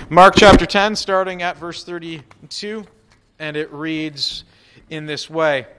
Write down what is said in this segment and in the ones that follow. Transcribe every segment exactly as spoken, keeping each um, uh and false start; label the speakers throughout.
Speaker 1: Mark chapter ten, starting at verse thirty-two, and it reads in this way.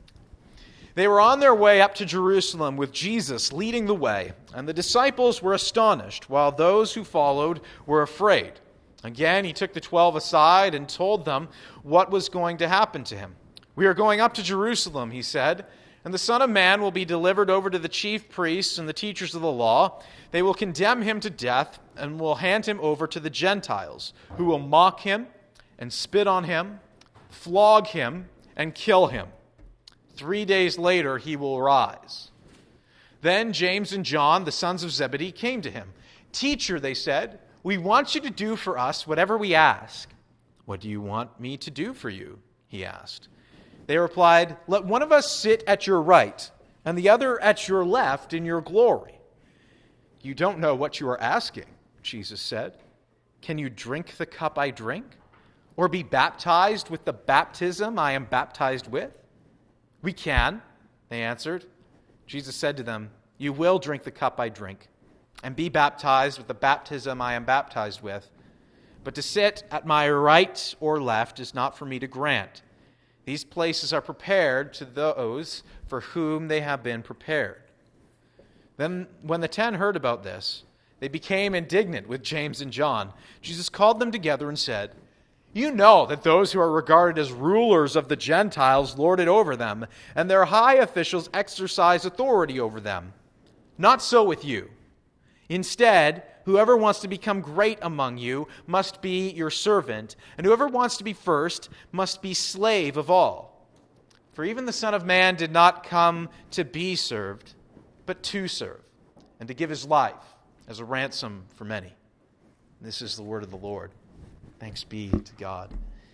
Speaker 1: They were on their way up to Jerusalem with Jesus leading the way, and the disciples were astonished, while those who followed were afraid. Again, he took the twelve aside and told them what was going to happen to him. "We are going up to Jerusalem," he said, "and the Son of Man will be delivered over to the chief priests and the teachers of the law. They will condemn him to death and will hand him over to the Gentiles, who will mock him and spit on him, flog him, and kill him. Three days later he will rise." Then James and John, the sons of Zebedee, came to him. "Teacher," they said, "we want you to do for us whatever we ask." "What do you want me to do for you?" he asked. They replied, "Let one of us sit at your right and the other at your left in your glory." "You don't know what you are asking," Jesus said. "Can you drink the cup I drink, or be baptized with the baptism I am baptized with?" "We can," they answered. Jesus said to them, "You will drink the cup I drink and be baptized with the baptism I am baptized with. But to sit at my right or left is not for me to grant. These places are prepared to those for whom they have been prepared." Then when the ten heard about this, they became indignant with James and John. Jesus called them together and said, "You know that those who are regarded as rulers of the Gentiles lord it over them, and their high officials exercise authority over them. Not so with you. Instead, whoever wants to become great among you must be your servant, and whoever wants to be first must be slave of all. For even the Son of Man did not come to be served, but to serve, and to give his life as a ransom for many." This is the word of the Lord. Thanks be to God.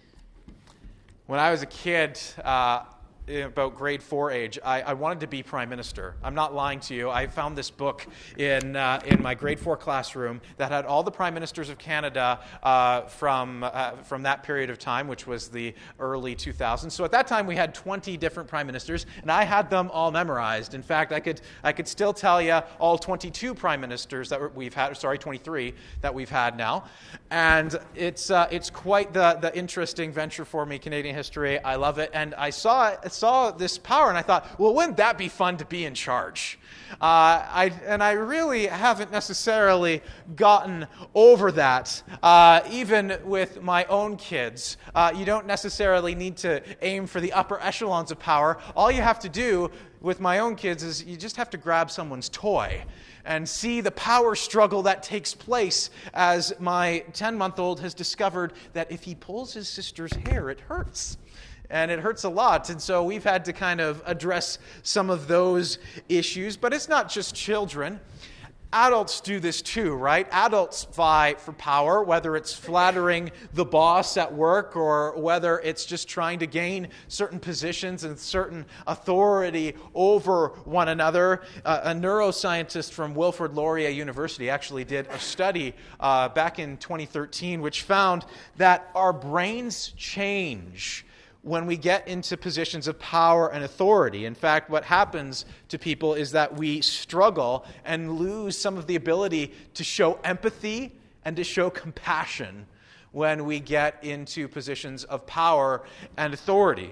Speaker 1: When I was a kid, uh, about grade four age, I, I wanted to be prime minister. I'm not lying to you. I found this book in uh, in my grade four classroom that had all the prime ministers of Canada uh, from uh, from that period of time, which was the early two thousands. So at that time, we had twenty different prime ministers, and I had them all memorized. In fact, I could I could still tell you all twenty-two prime ministers that we've had. Sorry, twenty-three that we've had now, and it's uh, it's quite the the interesting venture for me, Canadian history. I love it, and I saw it. saw this power, and I thought, well, wouldn't that be fun to be in charge? Uh, I and I really haven't necessarily gotten over that. Uh, even with my own kids, uh, you don't necessarily need to aim for the upper echelons of power. All you have to do with my own kids is you just have to grab someone's toy and see the power struggle that takes place as my ten-month-old has discovered that if he pulls his sister's hair, it hurts. And it hurts a lot. And so we've had to kind of address some of those issues. But it's not just children. Adults do this too, right? Adults vie for power, whether it's flattering the boss at work or whether it's just trying to gain certain positions and certain authority over one another. Uh, a neuroscientist from Wilfrid Laurier University actually did a study uh, back in twenty thirteen which found that our brains change when we get into positions of power and authority. In fact, what happens to people is that we struggle and lose some of the ability to show empathy and to show compassion when we get into positions of power and authority.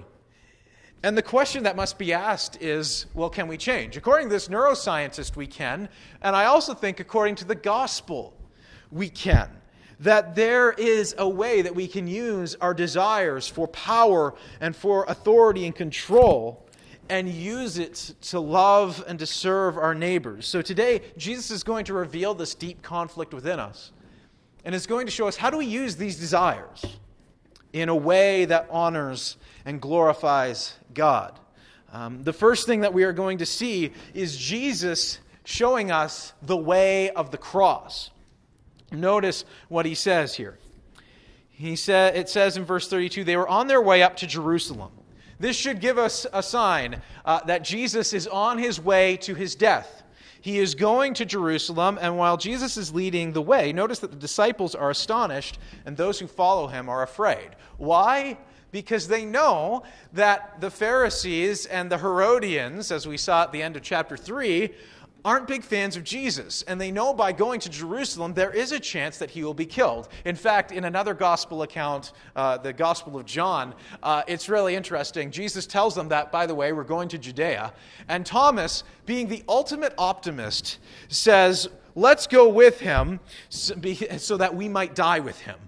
Speaker 1: And the question that must be asked is, well, can we change? According to this neuroscientist, we can. And I also think according to the gospel, we can. That there is a way that we can use our desires for power and for authority and control and use it to love and to serve our neighbors. So today, Jesus is going to reveal this deep conflict within us and is going to show us how do we use these desires in a way that honors and glorifies God. Um, the first thing that we are going to see is Jesus showing us the way of the cross. Notice what he says here. He said, it says in verse thirty-two, they were on their way up to Jerusalem. This should give us a sign uh, that Jesus is on his way to his death. He is going to Jerusalem, and while Jesus is leading the way, notice that the disciples are astonished, and those who follow him are afraid. Why? Because they know that the Pharisees and the Herodians, as we saw at the end of chapter three, aren't big fans of Jesus, and they know by going to Jerusalem there is a chance that he will be killed. In fact, in another gospel account, uh, the Gospel of John, uh, it's really interesting. Jesus tells them that, by the way, we're going to Judea, and Thomas, being the ultimate optimist, says, let's go with him so that we might die with him.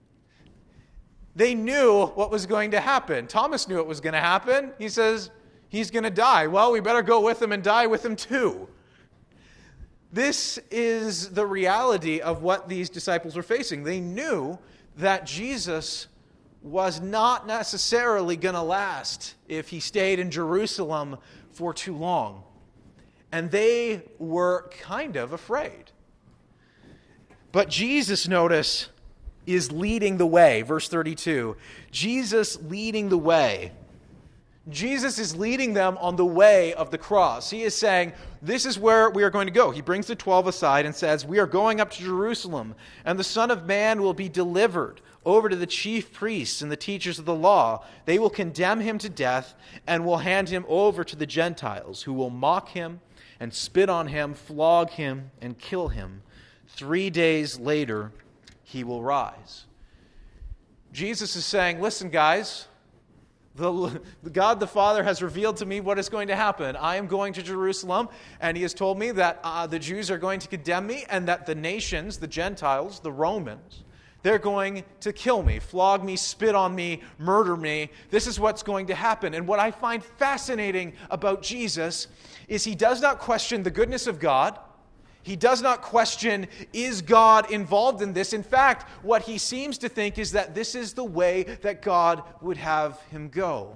Speaker 1: They knew what was going to happen. Thomas knew what was going to happen. He says, he's going to die. Well, we better go with him and die with him too. This is the reality of what these disciples were facing. They knew that Jesus was not necessarily going to last if he stayed in Jerusalem for too long. And they were kind of afraid. But Jesus, notice, is leading the way. Verse thirty-two. Jesus leading the way. Jesus is leading them on the way of the cross. He is saying, this is where we are going to go. He brings the twelve aside and says, we are going up to Jerusalem, and the Son of Man will be delivered over to the chief priests and the teachers of the law. They will condemn him to death and will hand him over to the Gentiles, who will mock him and spit on him, flog him, and kill him. Three days later, he will rise. Jesus is saying, listen, guys, The, the God the Father has revealed to me what is going to happen. I am going to Jerusalem, and he has told me that uh, the Jews are going to condemn me, and that the nations, the Gentiles, the Romans, they're going to kill me, flog me, spit on me, murder me. This is what's going to happen. And what I find fascinating about Jesus is he does not question the goodness of God. He does not question, is God involved in this? In fact, what he seems to think is that this is the way that God would have him go.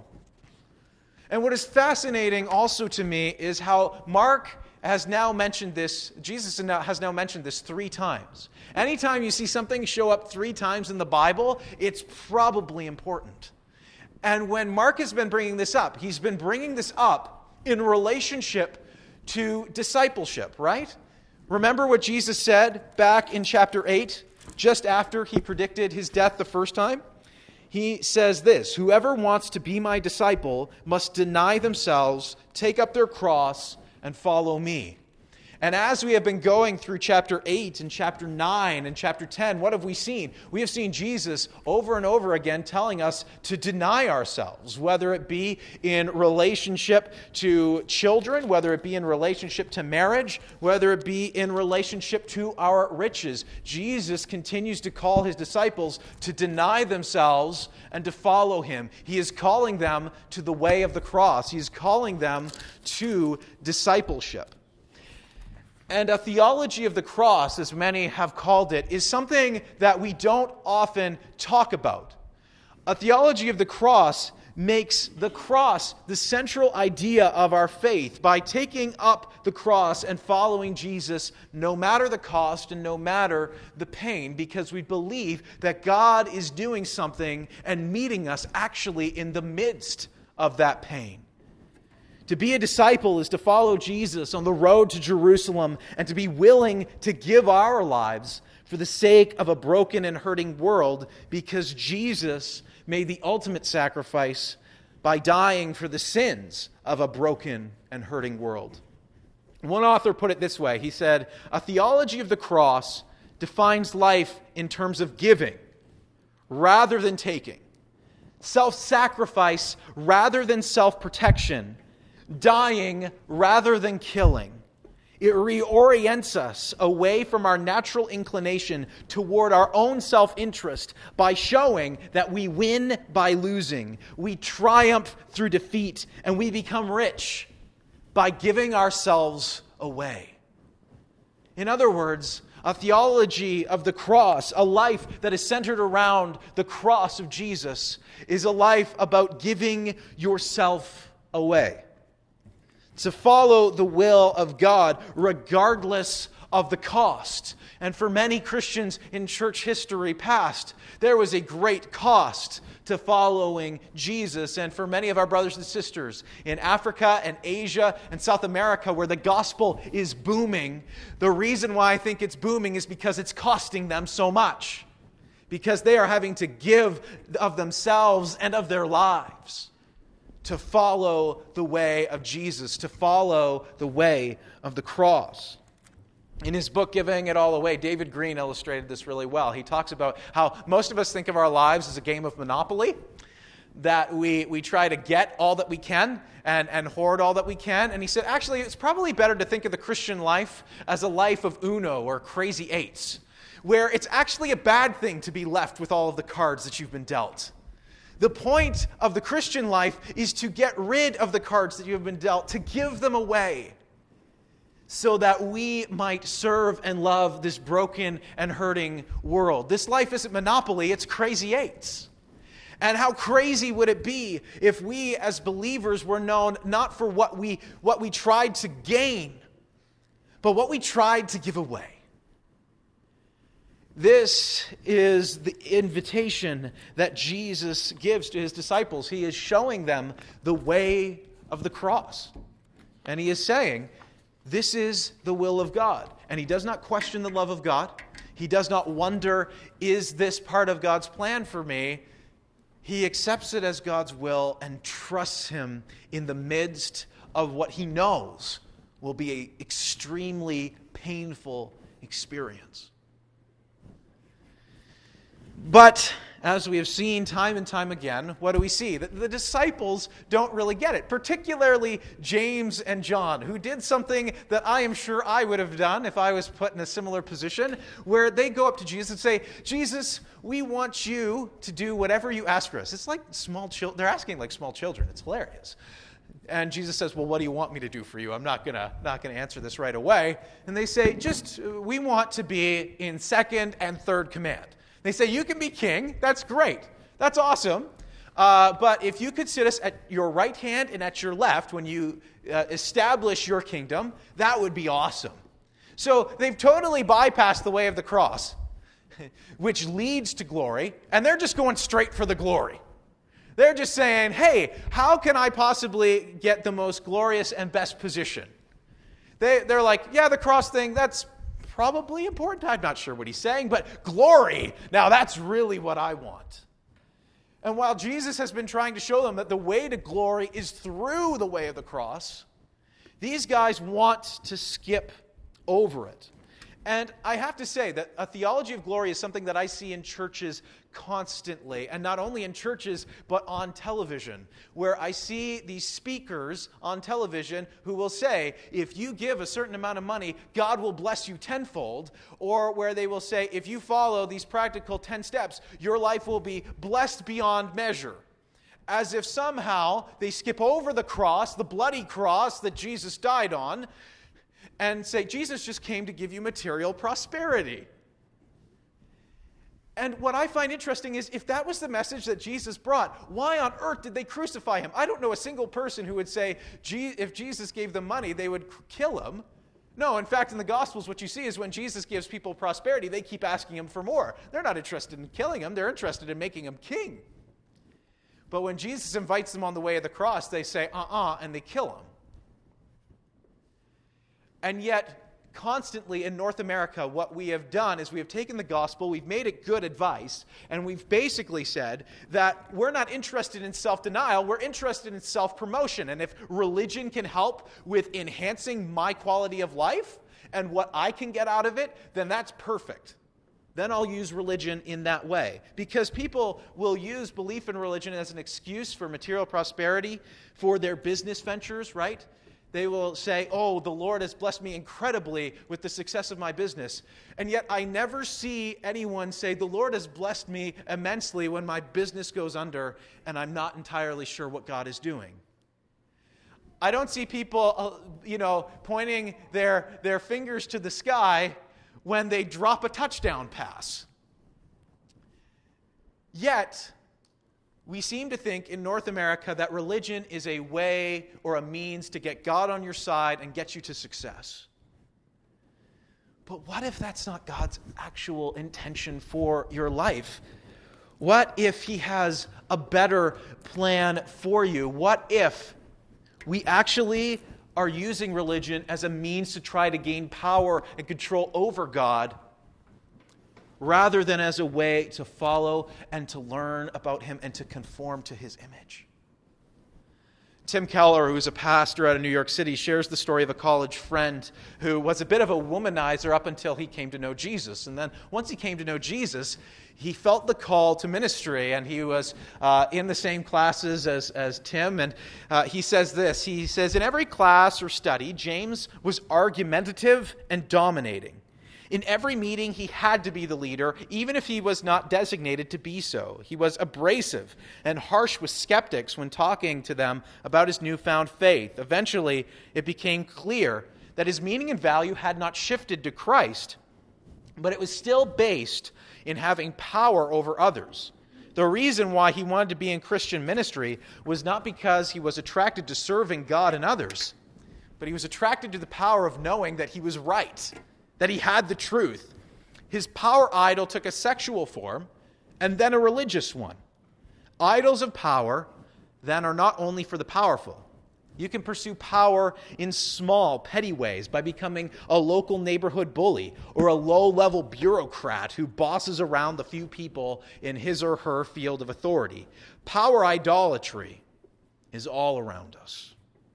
Speaker 1: And what is fascinating also to me is how Mark has now mentioned this, Jesus has now mentioned this three times. Anytime you see something show up three times in the Bible, it's probably important. And when Mark has been bringing this up, he's been bringing this up in relationship to discipleship, right? Remember what Jesus said back in chapter eight, just after he predicted his death the first time? He says this, whoever wants to be my disciple must deny themselves, take up their cross, and follow me. And as we have been going through chapter eight and chapter nine and chapter ten, what have we seen? We have seen Jesus over and over again telling us to deny ourselves, whether it be in relationship to children, whether it be in relationship to marriage, whether it be in relationship to our riches. Jesus continues to call his disciples to deny themselves and to follow him. He is calling them to the way of the cross. He is calling them to discipleship. And a theology of the cross, as many have called it, is something that we don't often talk about. A theology of the cross makes the cross the central idea of our faith by taking up the cross and following Jesus no matter the cost and no matter the pain, because we believe that God is doing something and meeting us actually in the midst of that pain. To be a disciple is to follow Jesus on the road to Jerusalem and to be willing to give our lives for the sake of a broken and hurting world, because Jesus made the ultimate sacrifice by dying for the sins of a broken and hurting world. One author put it this way. He said, a theology of the cross defines life in terms of giving rather than taking, self-sacrifice rather than self-protection, dying rather than killing. It reorients us away from our natural inclination toward our own self-interest by showing that we win by losing, we triumph through defeat, and we become rich by giving ourselves away. In other words, a theology of the cross, a life that is centered around the cross of Jesus, is a life about giving yourself away. To follow the will of God regardless of the cost. And for many Christians in church history past, there was a great cost to following Jesus. And for many of our brothers and sisters in Africa and Asia and South America, where the gospel is booming, the reason why I think it's booming is because it's costing them so much. Because they are having to give of themselves and of their lives to follow the way of Jesus, to follow the way of the cross. In his book, Giving It All Away, David Green illustrated this really well. He talks about how most of us think of our lives as a game of Monopoly, that we, we try to get all that we can and, and hoard all that we can. And he said, actually, it's probably better to think of the Christian life as a life of Uno or Crazy Eights, where it's actually a bad thing to be left with all of the cards that you've been dealt. The point of the Christian life is to get rid of the cards that you have been dealt, to give them away, so that we might serve and love this broken and hurting world. This life isn't Monopoly, it's Crazy Eights. And how crazy would it be if we as believers were known not for what we, what we tried to gain, but what we tried to give away. This is the invitation that Jesus gives to his disciples. He is showing them the way of the cross. And he is saying, this is the will of God. And he does not question the love of God. He does not wonder, is this part of God's plan for me? He accepts it as God's will and trusts him in the midst of what he knows will be an extremely painful experience. But as we have seen time and time again, what do we see? The, the disciples don't really get it, particularly James and John, who did something that I am sure I would have done if I was put in a similar position, where they go up to Jesus and say, Jesus, we want you to do whatever you ask for us. It's like small children. They're asking like small children. It's hilarious. And Jesus says, well, what do you want me to do for you? I'm not going to not gonna answer this right away. And they say, just, we want to be in second and third command. They say, you can be king. That's great. That's awesome. Uh, but if you could sit us at your right hand and at your left when you uh, establish your kingdom, that would be awesome. So they've totally bypassed the way of the cross, which leads to glory, and they're just going straight for the glory. They're just saying, hey, how can I possibly get the most glorious and best position? They, they're like, yeah, the cross thing, that's probably important. I'm not sure what he's saying, but glory, now that's really what I want. And while Jesus has been trying to show them that the way to glory is through the way of the cross, these guys want to skip over it. And I have to say that a theology of glory is something that I see in churches constantly, and not only in churches, but on television, where I see these speakers on television who will say, if you give a certain amount of money, God will bless you tenfold, or where they will say, if you follow these practical ten steps, your life will be blessed beyond measure. As if somehow they skip over the cross, the bloody cross that Jesus died on, and say, Jesus just came to give you material prosperity. And what I find interesting is, if that was the message that Jesus brought, why on earth did they crucify him? I don't know a single person who would say, if Jesus gave them money, they would kill him. No, in fact, in the Gospels, what you see is when Jesus gives people prosperity, they keep asking him for more. They're not interested in killing him. They're interested in making him king. But when Jesus invites them on the way of the cross, they say, uh-uh, and they kill him. And yet, constantly in North America, what we have done is we have taken the gospel, we've made it good advice, and we've basically said that we're not interested in self-denial, we're interested in self-promotion. And if religion can help with enhancing my quality of life and what I can get out of it, then that's perfect. Then I'll use religion in that way. Because people will use belief in religion as an excuse for material prosperity for their business ventures, right? They will say, oh, the Lord has blessed me incredibly with the success of my business. And yet I never see anyone say, the Lord has blessed me immensely when my business goes under and I'm not entirely sure what God is doing. I don't see people, uh, you know, pointing their, their fingers to the sky when they drop a touchdown pass. Yet, we seem to think in North America that religion is a way or a means to get God on your side and get you to success. But what if that's not God's actual intention for your life? What if he has a better plan for you? What if we actually are using religion as a means to try to gain power and control over God, rather than as a way to follow and to learn about him and to conform to his image? Tim Keller, who's a pastor out of New York City, shares the story of a college friend who was a bit of a womanizer up until he came to know Jesus. And then once he came to know Jesus, he felt the call to ministry, and he was uh, in the same classes as, as Tim. And uh, he says this, he says, in every class or study, James was argumentative and dominating. In every meeting, he had to be the leader, even if he was not designated to be so. He was abrasive and harsh with skeptics when talking to them about his newfound faith. Eventually, it became clear that his meaning and value had not shifted to Christ, but it was still based in having power over others. The reason why he wanted to be in Christian ministry was not because he was attracted to serving God and others, but he was attracted to the power of knowing that he was right, that he had the truth. His power idol took a sexual form and then a religious one. Idols of power then are not only for the powerful. You can pursue power in small, petty ways by becoming a local neighborhood bully or a low-level bureaucrat who bosses around the few people in his or her field of authority. Power idolatry is all around us.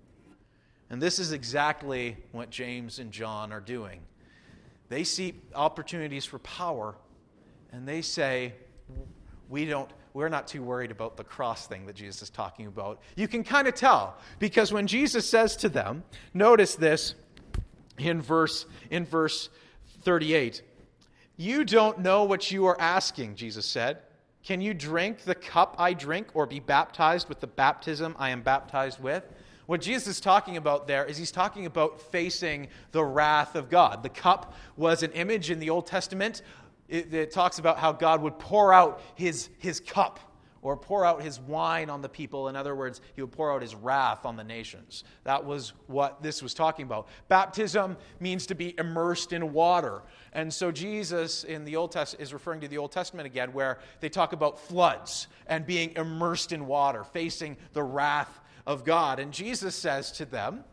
Speaker 1: And this is exactly what James and John are doing. They see opportunities for power, and they say, we don't, we're not too worried about the cross thing that Jesus is talking about. You can kind of tell, because when Jesus says to them, notice this in verse, in verse thirty-eight, you don't know what you are asking, Jesus said. Can you drink the cup I drink or be baptized with the baptism I am baptized with? What Jesus is talking about there is he's talking about facing the wrath of God. The cup was an image in the Old Testament. It, it talks about how God would pour out his, his cup or pour out his wine on the people. In other words, he would pour out his wrath on the nations. That was what this was talking about. Baptism means to be immersed in water. And so Jesus in the Old Testament is referring to the Old Testament again, where they talk about floods and being immersed in water, facing the wrath of God. And Jesus says to them,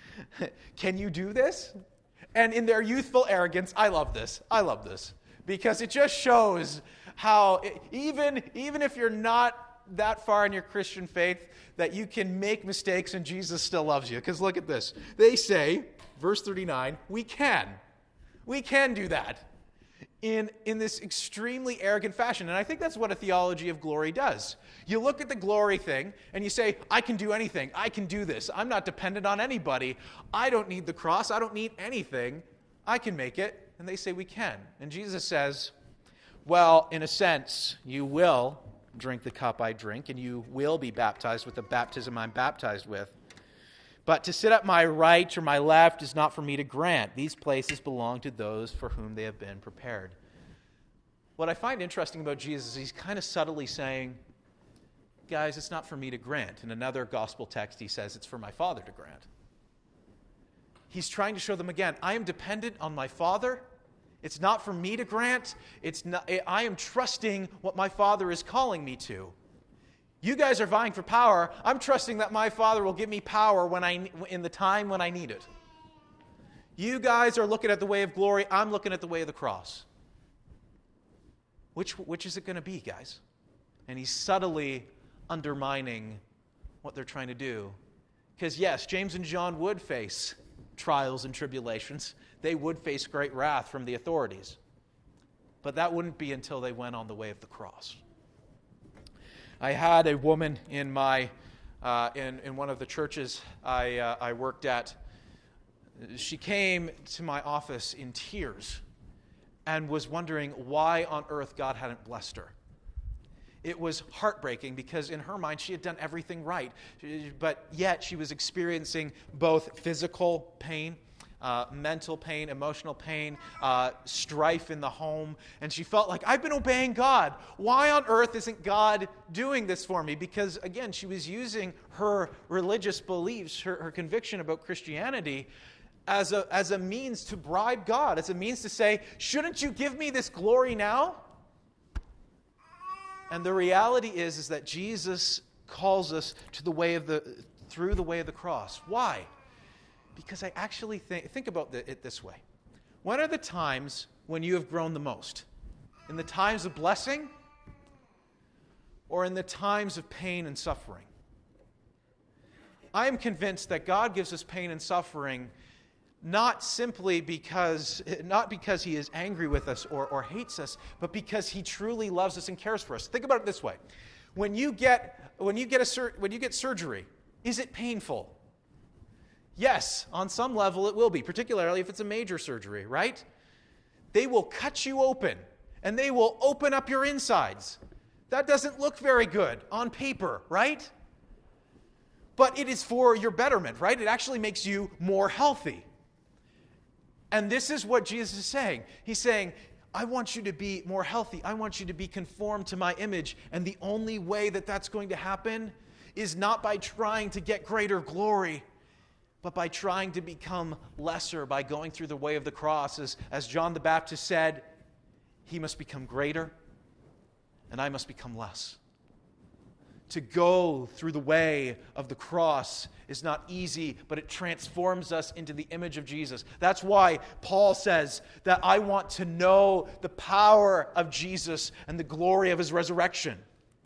Speaker 1: can you do this? And in their youthful arrogance, I love this. I love this. Because it just shows how, even, even if you're not that far in your Christian faith, that you can make mistakes and Jesus still loves you. Because look at this. They say, verse thirty-nine, we can. We can do that. In, in this extremely arrogant fashion. And I think that's what a theology of glory does. You look at the glory thing and you say, I can do anything. I can do this. I'm not dependent on anybody. I don't need the cross. I don't need anything. I can make it. And they say we can. And Jesus says, well, in a sense, you will drink the cup I drink and you will be baptized with the baptism I'm baptized with. But to sit at my right or my left is not for me to grant. These places belong to those for whom they have been prepared. What I find interesting about Jesus is he's kind of subtly saying, guys, it's not for me to grant. In another gospel text, he says it's for my Father to grant. He's trying to show them again, I am dependent on my Father. It's not for me to grant. It's not, I am trusting what my Father is calling me to. You guys are vying for power. I'm trusting that my Father will give me power when I, in the time when I need it. You guys are looking at the way of glory. I'm looking at the way of the cross. Which, which is it going to be, guys? And he's subtly undermining what they're trying to do. Because yes, James and John would face trials and tribulations. They would face great wrath from the authorities. But that wouldn't be until they went on the way of the cross. I had a woman in my uh, in in one of the churches I uh, I worked at. She came to my office in tears and was wondering why on earth God hadn't blessed her. It was heartbreaking because in her mind she had done everything right, but yet she was experiencing both physical pain, Uh, mental pain, emotional pain, uh, strife in the home. And she felt like, I've been obeying God. Why on earth isn't God doing this for me? Because, again, she was using her religious beliefs, her, her conviction about Christianity, as a, as a means to bribe God, as a means to say, shouldn't you give me this glory now? And the reality is, is that Jesus calls us to the way of the, through the way of the cross. Why? Because I actually think, think about it this way. When are the times when you have grown the most? In the times of blessing or in the times of pain and suffering? I am convinced that God gives us pain and suffering not simply because, not because he is angry with us or, or hates us, but because he truly loves us and cares for us. Think about it this way. When you get, when you get, a sur- when you get surgery, is it painful? Yes, on some level it will be, particularly if it's a major surgery, right? They will cut you open, and they will open up your insides. That doesn't look very good on paper, right? But it is for your betterment, right? It actually makes you more healthy. And this is what Jesus is saying. He's saying, I want you to be more healthy. I want you to be conformed to my image. And the only way that that's going to happen is not by trying to get greater glory, but by trying to become lesser, by going through the way of the cross. As, as John the Baptist said, he must become greater, and I must become less. To go through the way of the cross is not easy, but it transforms us into the image of Jesus. That's why Paul says that I want to know the power of Jesus and the glory of his resurrection.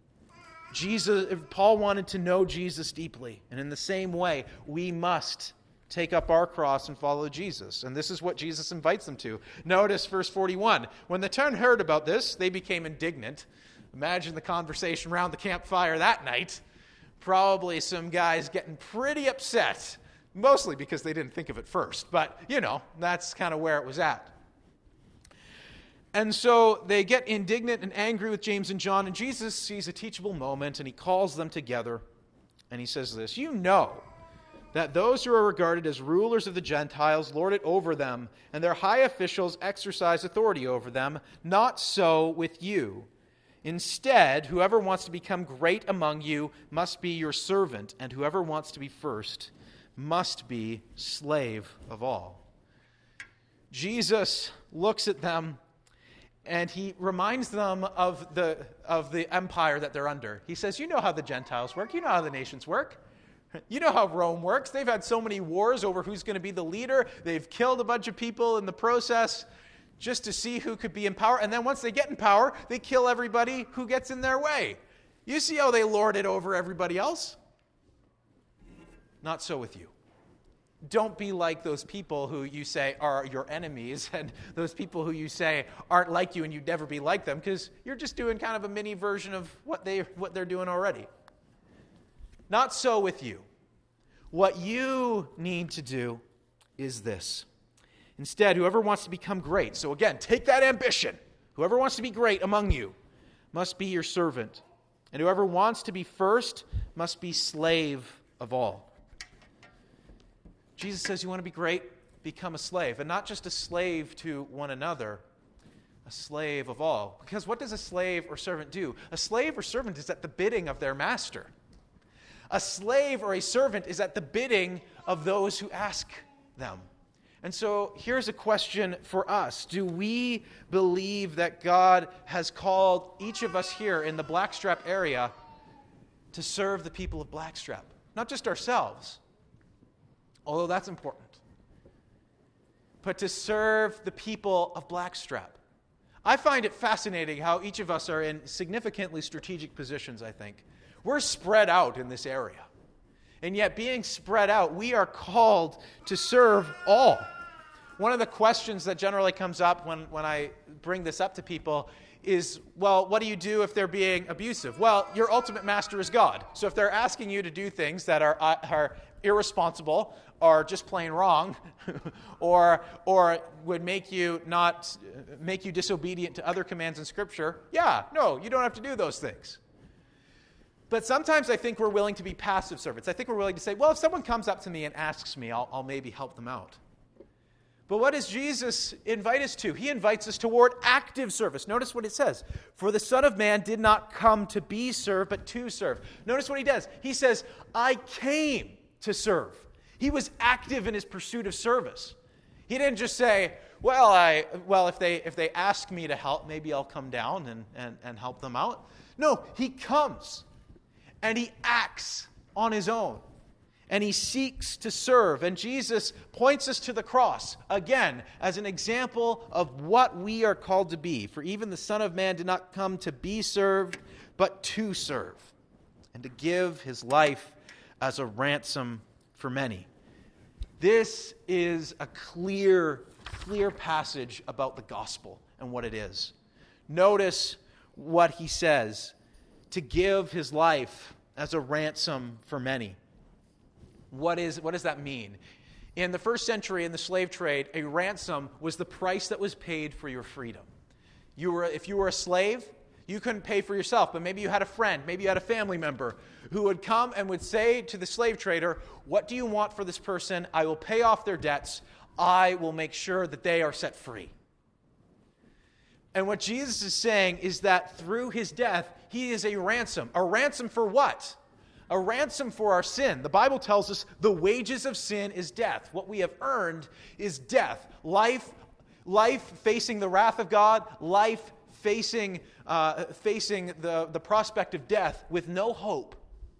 Speaker 1: Jesus, Paul wanted to know Jesus deeply, and in the same way, we must take up our cross and follow Jesus. And this is what Jesus invites them to. Notice verse forty-one. When the ten heard about this, they became indignant. Imagine the conversation around the campfire that night. Probably some guys getting pretty upset, mostly because they didn't think of it first. But, you know, that's kind of where it was at. And so they get indignant and angry with James and John, and Jesus sees a teachable moment, and he calls them together, and he says this, you know that those who are regarded as rulers of the Gentiles lord it over them, and their high officials exercise authority over them. Not so with you. Instead, whoever wants to become great among you must be your servant, and whoever wants to be first must be slave of all. Jesus looks at them, and he reminds them of the, of the empire that they're under. He says, you know how the Gentiles work. You know how the nations work. You know how Rome works. They've had so many wars over who's going to be the leader. They've killed a bunch of people in the process just to see who could be in power. And then once they get in power, they kill everybody who gets in their way. You see how they lord it over everybody else? Not so with you. Don't be like those people who you say are your enemies and those people who you say aren't like you and you'd never be like them, because you're just doing kind of a mini version of what, they, what they're doing already. Not so with you. What you need to do is this. Instead, whoever wants to become great, so again, take that ambition. Whoever wants to be great among you must be your servant. And whoever wants to be first must be slave of all. Jesus says, you want to be great? Become a slave. And not just a slave to one another, a slave of all. Because what does a slave or servant do? A slave or servant is at the bidding of their master. A slave or a servant is at the bidding of those who ask them. And so here's a question for us. Do we believe that God has called each of us here in the Blackstrap area to serve the people of Blackstrap? Not just ourselves, although that's important, but to serve the people of Blackstrap. I find it fascinating how each of us are in significantly strategic positions, I think. We're spread out in this area. And yet, being spread out, we are called to serve all. One of the questions that generally comes up when, when I bring this up to people is, well, what do you do if they're being abusive? Well, your ultimate master is God. So if they're asking you to do things that are, uh, are irresponsible or just plain wrong or, or would make you not make you disobedient to other commands in Scripture, yeah, no, you don't have to do those things. But sometimes I think we're willing to be passive servants. I think we're willing to say, well, if someone comes up to me and asks me, I'll, I'll maybe help them out. But what does Jesus invite us to? He invites us toward active service. Notice what it says. For the Son of Man did not come to be served, but to serve. Notice what he does. He says, I came to serve. He was active in his pursuit of service. He didn't just say, well, I well if they if they ask me to help, maybe I'll come down and, and, and help them out. No, he comes. And he acts on his own. And he seeks to serve. And Jesus points us to the cross, again, as an example of what we are called to be. For even the Son of Man did not come to be served, but to serve, and to give his life as a ransom for many. This is a clear, clear passage about the gospel and what it is. Notice what he says, to give his life as a ransom for many. What is, what does that mean? In the first century, in the slave trade, a ransom was the price that was paid for your freedom. You were, if you were a slave, you couldn't pay for yourself, but maybe you had a friend, maybe you had a family member who would come and would say to the slave trader, what do you want for this person? I will pay off their debts. I will make sure that they are set free. And what Jesus is saying is that through his death, he is a ransom. A ransom for what? A ransom for our sin. The Bible tells us the wages of sin is death. What we have earned is death. Life, life facing the wrath of God, life facing, uh, facing the, the prospect of death with no hope.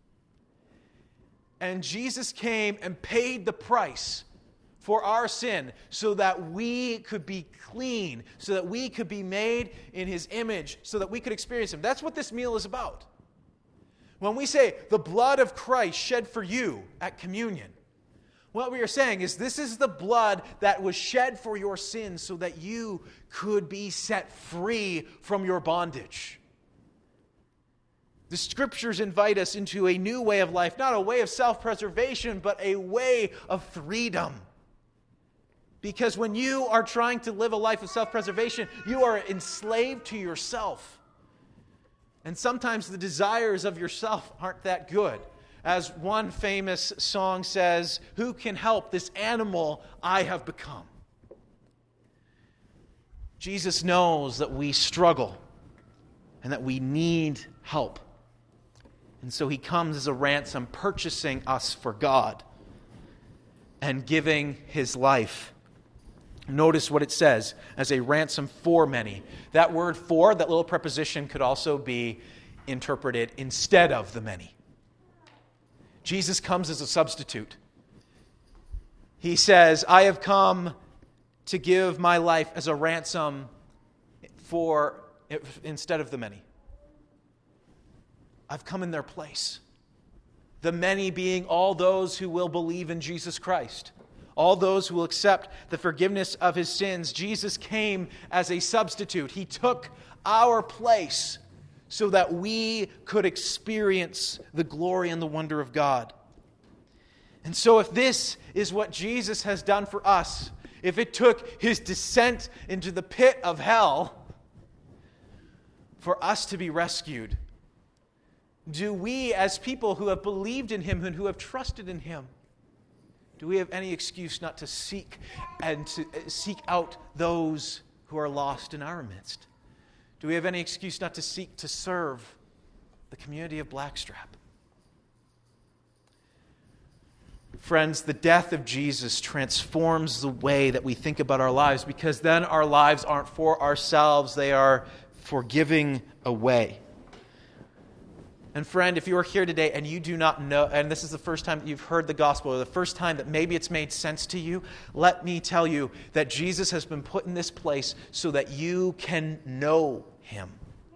Speaker 1: And Jesus came and paid the price for our sin so that we could be clean, so that we could be made in his image, so that we could experience him. That's what this meal is about. When we say the blood of Christ shed for you at communion, what we are saying is this is the blood that was shed for your sins so that you could be set free from your bondage. The Scriptures invite us into a new way of life, not a way of self-preservation, but a way of freedom. Because when you are trying to live a life of self-preservation, you are enslaved to yourself. And sometimes the desires of yourself aren't that good. As one famous song says, who can help this animal I have become? Jesus knows that we struggle and that we need help. And so he comes as a ransom, purchasing us for God and giving his life. Notice what it says, as a ransom for many. That word for, that little preposition, could also be interpreted instead of the many. Jesus comes as a substitute. He says, I have come to give my life as a ransom for instead of the many. I've come in their place. The many being all those who will believe in Jesus Christ. All those who will accept the forgiveness of his sins. Jesus came as a substitute. He took our place so that we could experience the glory and the wonder of God. And so if this is what Jesus has done for us, if it took his descent into the pit of hell for us to be rescued, do we, as people who have believed in him and who have trusted in him, do we have any excuse not to seek and to seek out those who are lost in our midst? Do we have any excuse not to seek to serve the community of Blackstrap? Friends, the death of Jesus transforms the way that we think about our lives, because then our lives aren't for ourselves, they are for giving away. And friend, if you are here today and you do not know, and this is the first time that you've heard the gospel, or the first time that maybe it's made sense to you, let me tell you that Jesus has been put in this place so that you can know him.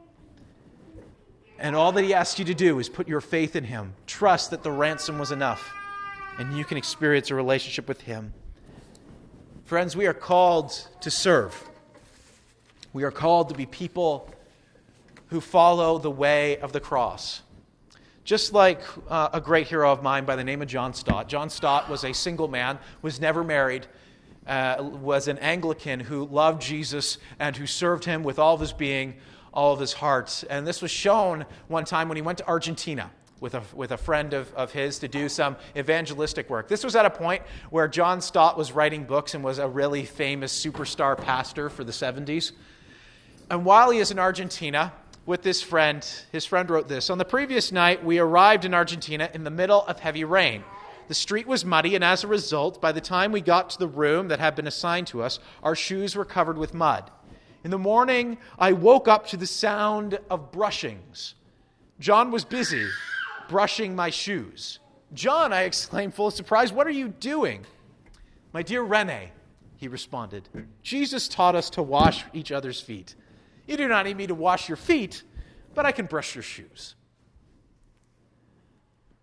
Speaker 1: And all that he asks you to do is put your faith in him. Trust that the ransom was enough, and you can experience a relationship with him. Friends, we are called to serve. We are called to be people who follow the way of the cross. Just like uh, a great hero of mine by the name of John Stott. John Stott was a single man, was never married, uh, was an Anglican who loved Jesus and who served him with all of his being, all of his heart. And this was shown one time when he went to Argentina with a, with a friend of, of his to do some evangelistic work. This was at a point where John Stott was writing books and was a really famous superstar pastor for the seventies. And while he is in Argentina with this friend, his friend wrote this: on the previous night, we arrived in Argentina in the middle of heavy rain. The street was muddy, and as a result, by the time we got to the room that had been assigned to us, our shoes were covered with mud. In the morning, I woke up to the sound of brushings. John was busy brushing my shoes. John, I exclaimed, full of surprise, what are you doing? My dear René, he responded, Jesus taught us to wash each other's feet. You do not need me to wash your feet, but I can brush your shoes.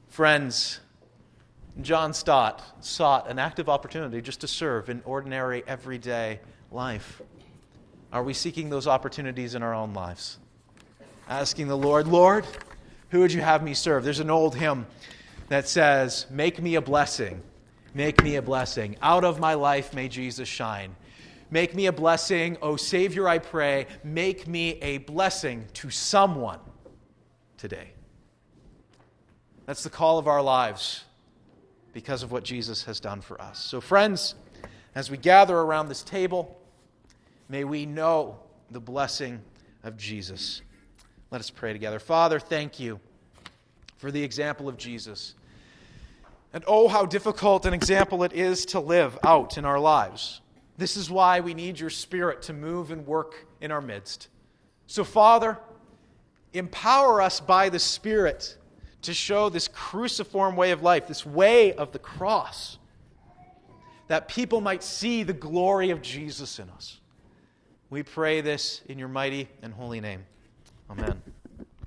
Speaker 1: Friends, John Stott sought an active opportunity just to serve in ordinary, everyday life. Are we seeking those opportunities in our own lives? Asking the Lord, Lord, who would you have me serve? There's an old hymn that says, make me a blessing, make me a blessing. Out of my life may Jesus shine. Make me a blessing, O Savior, I pray. Make me a blessing to someone today. That's the call of our lives because of what Jesus has done for us. So friends, as we gather around this table, may we know the blessing of Jesus. Let us pray together. Father, thank you for the example of Jesus. And oh, how difficult an example it is to live out in our lives. This is why we need your Spirit to move and work in our midst. So, Father, empower us by the Spirit to show this cruciform way of life, this way of the cross, that people might see the glory of Jesus in us. We pray this in your mighty and holy name. Amen.